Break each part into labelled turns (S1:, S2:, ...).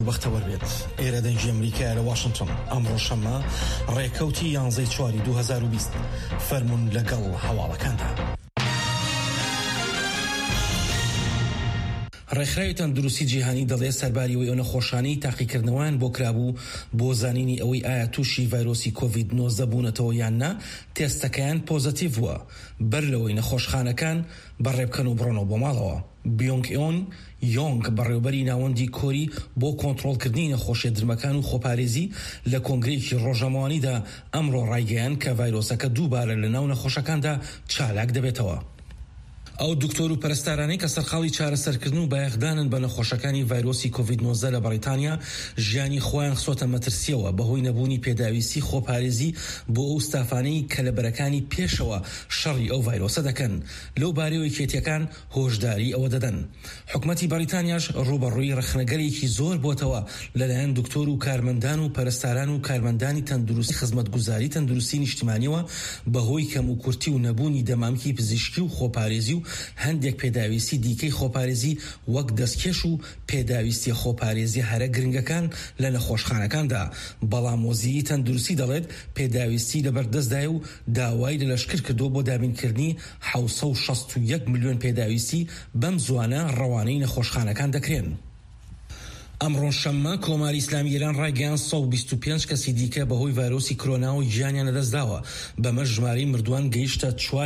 S1: بەختەوەر بێت ئێرە دەنگی ئەمریکا لە واشنگتن ئەمڕۆ شەممە ڕێکەوتی 11/4/2020 فەرمون لەگەڵ هەواڵەکاندا. ڕێکخراوی تەندروستی جیهانی دەڵێ سەرباریەوەی ئەو نەخۆشانەی تاقیکردنەوەیان بۆ کرابوو بۆ زانینی ئەوەی ئایا تووشی ڤایرۆسی کۆڤید-19 بوونەتەوە یان نا، تێستەکەیان پۆزەتیڤ بووە. بەر لەوەی نەخۆشخانەکان بەڕێبکەن و بڕۆنەوە بۆ ماڵەوە. بیۆنگ یۆنگ بەڕێوەبەری ناوەندی کۆری بۆ کۆنتڕۆڵکردنی نەخۆشیە درمەکان و خۆپارێزی لە کۆنگرەیەکی ڕۆژەمەوانیدا ئەمڕۆ ڕایگەیان کە ڤایرۆسەکە دووبارە لە ناو نەخۆشەکاندا چالاک دەبێتەوە. ئەو دکتۆر و پەرستارانەی کە سەرقاڵی چارەسەرکردن و بایەخدانن بە نەخۆشەکانی ڤایرۆسی کۆڤید-19 لە بەریتانیا ژیانی خۆیان خسۆتە مەترسیەوە بەهۆی نەبوونی پێداویستی خۆپارێزی بۆ ئەو ستافانەی کە لە بەرەکانی پێشەوە شەڕی ئەو ڤایرۆسە دەکەن. لەو بارەوەی کێتیەکان هۆشداری ئەوە دەدەن. حکومەتی بەریتانیاش ڕوبەڕووی ڕەخنەگەرێکی زۆر بۆتەوە لەلایەن دکتۆر و کارمەندان و پەرستاران و کارمەندانی تەندروستی خزمەتگوزاری تەندروستی نیشتیمانیەوە بەهۆی کەم و کورتی و نەبوونی دەمامکی پزیشکی و خۆپارێزی و هەندێک پێداویستی دیکەی خۆپارێزی وەک دەستکێش و پێداویستی خۆپارێزی هەرە گرنگەکان لە نەخۆشخانەکاندا. بەڵام وەزیری تەندروستی دەڵێت پێداویستی لەبەردەستدایە و داوای لە لەشکر کردو بۆ دابینکردنی 761 ملیۆن پێداویستی بەم زوانە ڕەوانەی نەخۆشخانەکان دەکرێن. ئەمڕۆ شەممە کۆماری ئیسلامی ئێران ڕایگەیاند 125 کەسی دیکە بەهۆی ڤایرۆسی کۆرۆنا و گیانیان لەدەستداوە. بەمە ژمارەی مردووان گەیشتە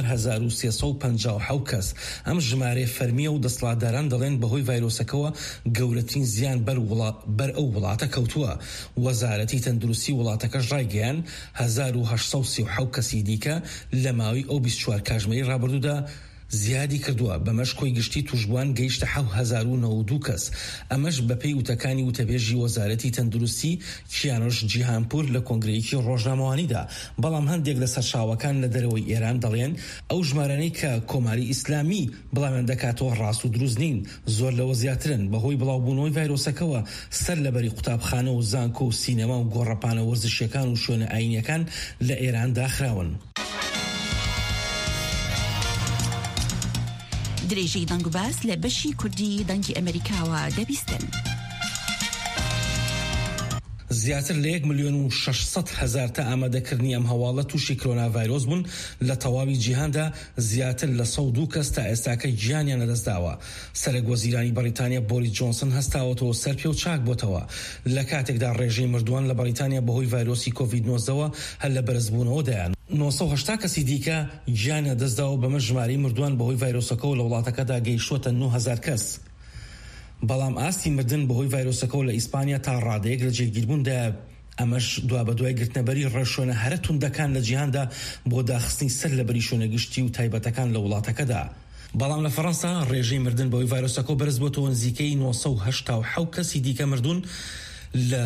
S1: 4357 کەس. ئەم ژمارە فەرمیە و دەسەڵاتداران دەڵێن بەهۆی ڤایرۆسەکەەوە گەورەترین زیان بەر ئەو وڵاتە کەوتووە. وەزارەتی تەندروستی وڵاتەکەش ڕایگەیاند 1837 کەسی دیکە لە ماوەی ئەو 24 کاتژمێری ڕابردوودا زیادی کردووە. بەمەش کۆی گشتی توشبووان گەیشتە 7092 کەس. ئەمەش بەپێی وتەکانی وتەبێژی وەزارەتی تەندروستی کیانۆش جیهانپور لە کۆنگرەیەکی ڕۆژنامەوانیدا. بەڵام هەندێک لە سەرچاوەکان لە دەرەوەی ئێران دەڵێن ئەو ژمارانەی کە کۆماری ئیسلامی بڵاویان دەکاتەوە ڕاست و دروست نین، زۆر لەوە زیاترن. بەهۆی بڵاوبوونەوەی ڤایرۆسەکەەوە سەر لەبەری قوتابخانە و زانکۆ و سینەما و گۆڕەپانە وەرزشیەکان و شوێنە ئاینیەکان لە ئێران داخراون.
S2: درێژەی دەنگ و باس لە بەشی کوردی دەنگی ئەمریکاوە دەبیستن.
S1: زیاتر لە 1,600,000 تا ئامادەکردنی ئەم هەواڵە تووشی کۆرۆنا ڤایرۆس بوون لە تەواوی جیهاندا. زیاتر لە 102 کەس تا ئێستاکە گیانیان لەدەستداوە. سەرۆک وەزیرانی بەریتانیا بۆریس جۆنسن هەستاوەتەوە سەر پێ و چاک بۆتەوە لە کاتێکدا ڕێژەی مردووان لە بەریتانیا بەهۆی ڤایرۆسی کۆڤید-19 هەر لە بەرزبوونەوە دەیان. 980 کەسی دیکە گیانە دەستداوە. بەمە ژمارەی مردووان بەهۆی ڤایرۆسەکەەوە لە وڵاتەکەدا گەیشتووەتە 9000 کەس. بەڵام ئاستی مردن بەهۆی ڤایرۆسەکەەوە لە ئیسپانیا تا ڕادەیەک لە جێگیربووندا. ئەمەش دوا بە دوای گرتنەبەری ڕێشۆنە هەرە توندەکان لە جیهاندا بۆ داخستنی سەر لەبەری شوێنەگشتی و تایبەتەکان لە وڵاتەکەدا. بەڵام لە فەڕەنسا ڕێژەی مردن بەهۆی ڤایرۆسەکەەوە بەرز بۆتەوە نزیکەی 987 کەسی دیکە مردوون لە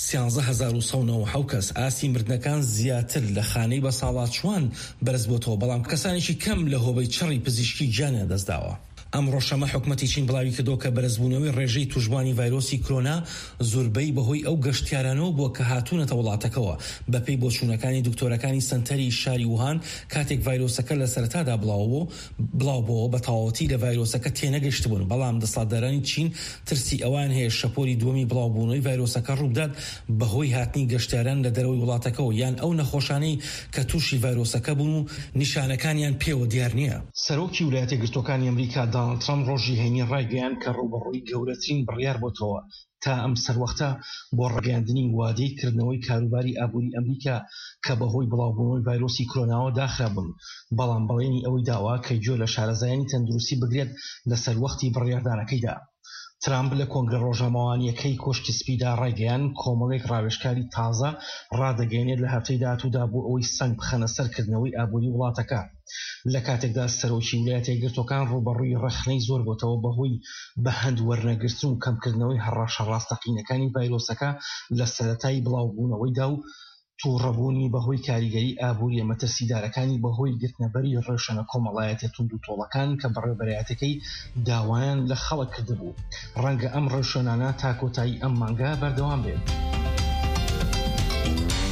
S1: 13197 کەس. ئاستی مردنەکان زیاتر لە خانەی بە ساڵات چوان بەرز بۆتەوە، بەڵام کەسانێکی کەم لە هۆبەی چڕی پزیشکی گیانیان دەستداوە. ئەمڕۆ شەمە حکومەتی چین بڵاوی کردەوە کە بەرزبوونەوەی ڕێژەی توشبوانی ڤایرۆسی کۆرۆنا زۆربەی بەهۆی ئەو گەشتیارانەوە بووە کە هاتوونەتە وڵاتەکەەوە. بەپێی بۆچوونەکانی دکتۆرەکانی سنتەری شاری ووهان کاتێک ڤایرۆسەکە لە سەرەتادا بڵاوبووە بە تەواوەتی لە ڤایرۆسەکە تێنەگەشت بوون. بەڵام دەسەڵاتدارانی چین ترسی ئەوان هەیە شەپۆری دووەمی بڵاوبوونەوەی ڤایرۆسەکە ڕووبدات بەهۆی هاتنی گەشتیاران لە دەرەوەی وڵاتەکەەوە یان ئەو نەخۆشانەی کە تووشی ڤایرۆسەکە بوون و نیشانەکانیان پێوە دیار نییە. سەرۆکی ویلایەتە یەکگرتووەکانی ئەمریکا دۆناڵد ترامپ ڕۆژی هەینی ڕایگەیاند کە ڕوبەڕووی گەورەترین بڕیار بۆتەوە تا ئەم سەروەختە بۆ ڕەگەیاندنی وادەی کردنەوەی کاروباری ئابووری ئەمریکا کە بەهۆی بڵاوبوونەوەی ڤایرۆسی کۆرۆناوە داخرابوون. بەڵام بەڵێنی ئەوەی داوا کە گوێ لە شارەزایانی تەندروستی بگرێت لە سەروەختی بڕیاردانەکەیدا. ترامپ لە کۆنگرە ڕۆژنامەوانیەکەی کۆشتی سپیدا ڕایگەیاند کۆمەڵێک ڕاوێژکاری تازە ڕادەگەێنێت لە هەفتەی داهاتوودا بۆ ئەوەی سەنگ بخەنە سەرکردنەوەی ئابووری وڵاتەکە. لە کاتێکدا سەرۆکی ویلایەتە یەکگرتووەکان ڕوبەڕووی ڕەخنەی زۆر بۆتەوە بەهۆی بە هەند وەرنەگرتن و کەمکردنەوەی هەڕەشە ڕاستەقینەکانی ڤایرۆسەکە لە سەرەتای بڵاوبوونەوەیدا و تووڕەبوونی بەهۆی کاریگەری ئابووریە مەترسیدارەکانی بەهۆی گرتنەبەری ڕێشەنە کۆمەڵایەتە تونند و تۆڵەکان کە بەڕێوەبەرایەتەکەی داوایان لە خەڵک کردبوو. ڕەنگە ئەم ڕێشۆنانە تا کۆتایی ئەم مانگە بەردەوام بێت.